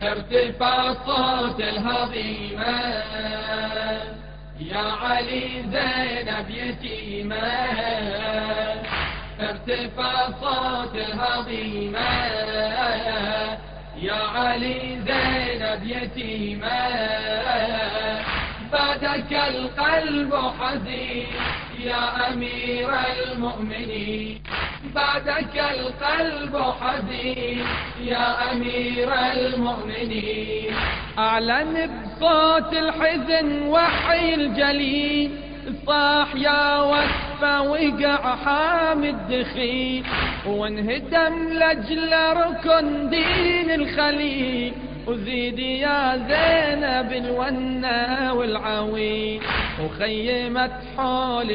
ارتفع صوت الهضيمة يا علي زينب يتيمة، ارتفع صوت الهضيمة يا علي زينب يتيمة، بعدك القلب حزين يا أمير المؤمنين، بعدك القلب حزين يا أمير المؤمنين. أعلن بصوت الحزن وحي الجليل، صاح يا وسفة وقع حامد دخيل، وانهدم لأجل ركن دين الخليل، وزيد يا زينب الونة والعويل، وخيمت حول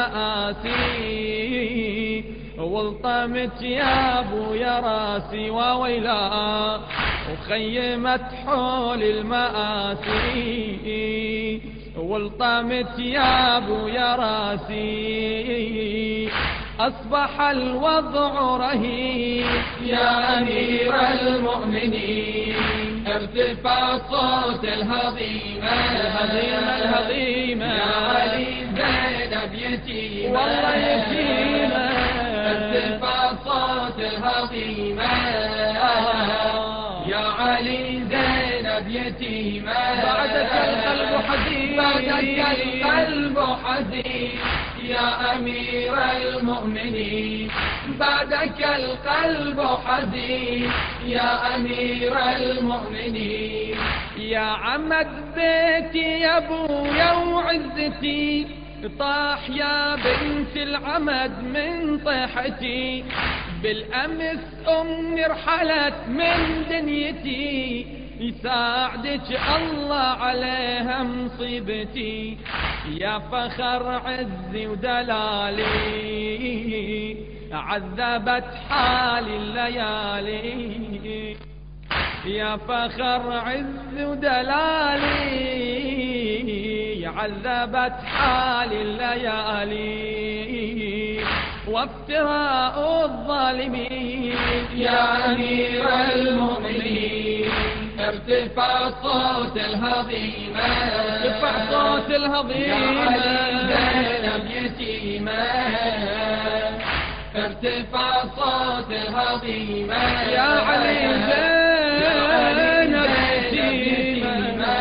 المآسي، والطمت يا ابو يا راسي وويلا، وخيمت حول المآسي، والطمت يا ابو يا راسي، أصبح الوضع رهيب يا أمير المؤمنين، ارتفع صوت الهضيمة الهضيمة يا علي زينب يتيمة، والله يتيمة، ارتفع صوت الهضيمة يا علي زينب يتيمة، بعدك القلب حزين، بعدك القلب حزين يا أمير المؤمنين، بعدك القلب حزين يا أمير المؤمنين. يا عمد بيتي يا ابويا وعزتي، طاح يا بنت العمد من طيحتي، بالأمس أمي رحلت من دنيتي، يساعدك الله عليها مصيبتي، يا فخر عزي ودلالي، عذبت حالي الليالي، يا فخر عز ودلالي، عذبت حالي الليالي، وافتراء الظالمين يا أمير المؤمنين، ارتفع صوت الهضيمة، ارتفع صوت الهضيمة يا علي زينب يتيمة، ارتفع صوت الهضيمة يا علي زينب يتيمة،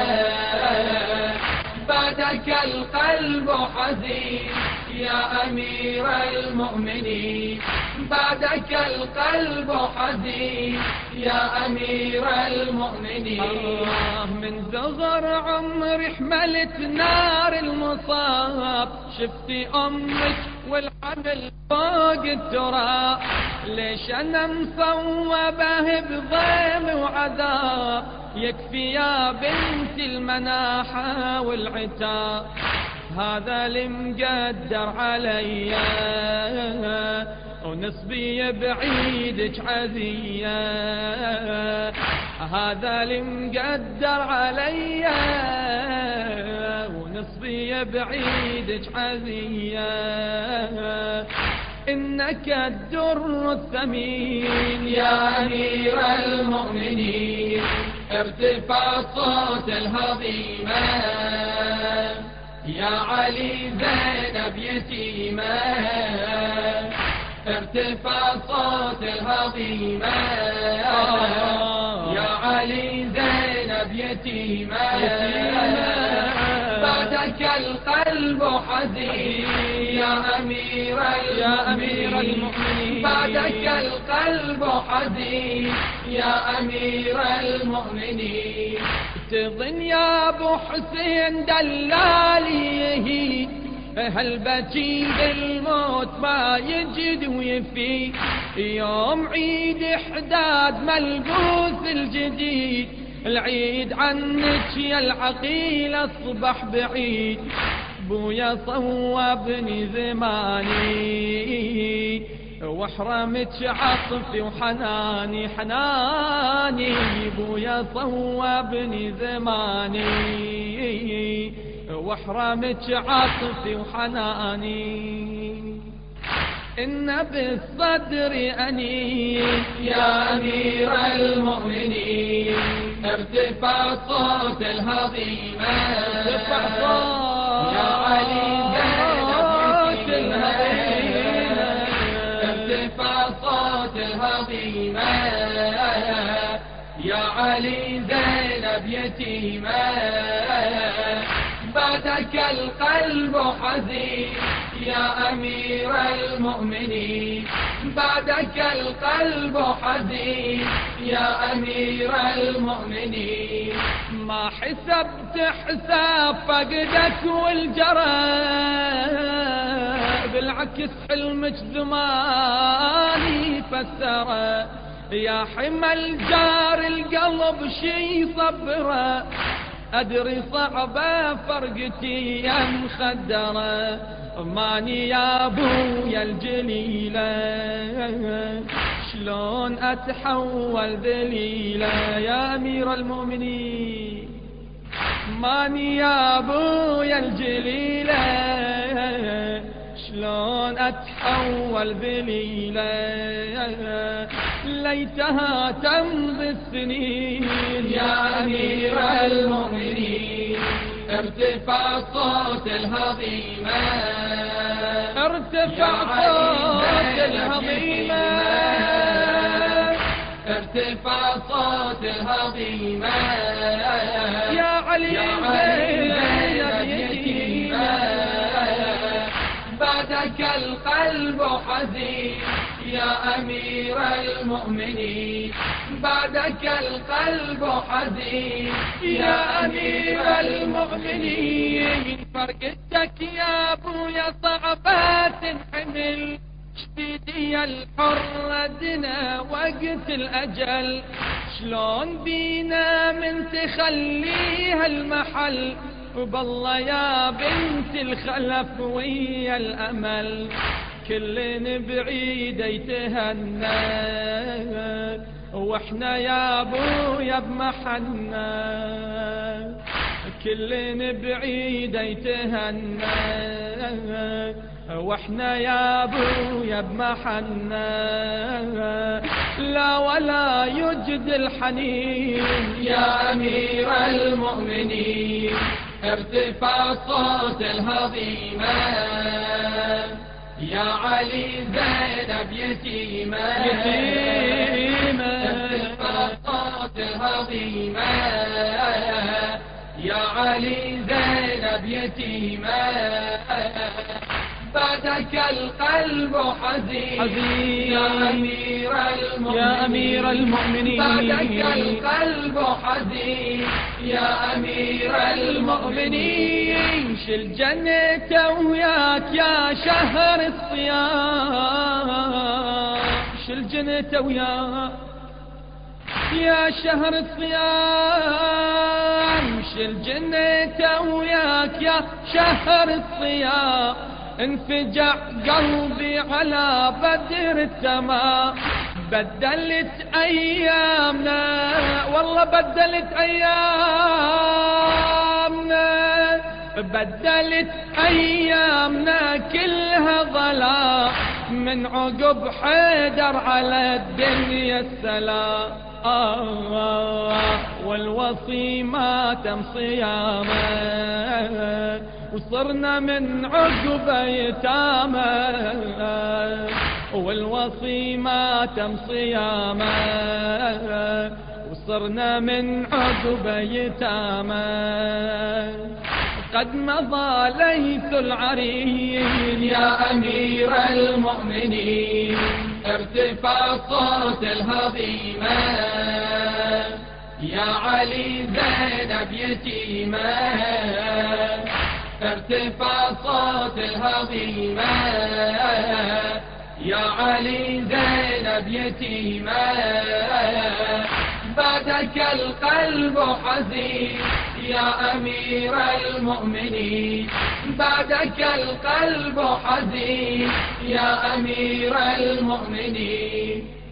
بعدك القلب حزين يا أمير المؤمنين، بعدك القلب حزين يا أمير المؤمنين. من صغر عمري حملت نار المصاب، شفتي أمك والحمل فوق التراب، ليش أنا مصوبه بضيم وعذاب، يكفي يا بنت المناحة والعتاب، هذا المقدر عليا ونصبي بعيدك عزية، هذا المقدر عليا ونصبي بعيدك عزية، إنك الدر الثمين يا أمير المؤمنين، ارتفع صوت الهضيمة يا علي زينب يتيمة، ارتفع صوت الهضيمة يا علي زينب يتيمة، بعدك القلب حزين يا أمير المؤمنين، بعدك القلب حزين يا أمير المؤمنين. تظن يا ابو حسين دلالي، هل بكي بالموت ما يجد ويفي، يوم عيد حداد ملبوس الجديد، العيد عنك يا العقيل اصبح بعيد، بويا صوبني زماني، واحرمك عطفي وحناني حناني، بويا صوبني زماني، واحرمك عطفي وحناني، إن بالصدر أنين يا أمير المؤمنين، ارتفع صوت الهضيمة، ارتفع صوت يا علي زينب الهضيمة، ارتفع صوت الهضيمة، يا علي زينب يتيمة، بعدك القلب حزين يا أمير المؤمنين، بعدك القلب حزين يا أمير المؤمنين. ما حسبت حساب فقدك والجرى، بالعكس حلمك زماني فسره، يا حمى الجار القلب شي صبره، أدري صعبة فرقتي يا مخدرة، ماني يا أبويا الجليلة شلون أتحول ذليلة يا أمير المؤمنين، ماني يا أبويا الجليلة شلون أتحول ذليلة، ليتها تمضي السنين يا أمير المؤمنين، ارتفع صوت الهضيمة، ارتفع صوت الهضيمة، ارتفع صوت الهضيمة، يا علي زينب يتيمة، بعدك القلب حزين يا أمير المؤمنين، بعدك القلب حزين يا أمير المؤمنين، فرقتك يا أبويا صعبة تنحمل، شديدي الحرة دنا وقت الأجل، شلون بينا من تخليها المحل، وبالله يا بنت الخلف ويا الأمل، كل بعيد يتهنى، واحنا يا ابويا بمحنا، كل بعيد يتهنى، واحنا يا ابويا بمحنا، لا ولا يجد الحنين يا أمير المؤمنين، ارتفع صوت الهضيمة، يا علي زينب يتيمة، ارتفع صوت الهضيمة، يا علي زينب يتيمة، بعدك القلب حزين يا أمير المؤمنين، يا أمير المؤمنين، بعدك القلب حزين يا أمير المؤمنين. شل جنة وياك يا شهر الصيام، شل جنة وياك يا شهر الصيام، شل جنة وياك يا شهر الصيام، انفجع قلبي على بدر التمام، بدلت ايامنا والله بدلت ايامنا، بدلت ايامنا كلها ظلام، من عقب حيدر على الدنيا السلام، والوصي ماتم صيامه، وصرنا من عقب يتامى، والوصي ماتم صيامه، وصرنا من عقب يتامى، قد مضى ليث العرين يا أمير المؤمنين، ارتفع صوت الهضيمة، يا علي زينب يتيمة، ارتفع صوت الهضيمة، يا علي زينب يتيمة، بعدك القلب حزين يا أمير المؤمنين، بعدك القلب حزين يا أمير المؤمنين.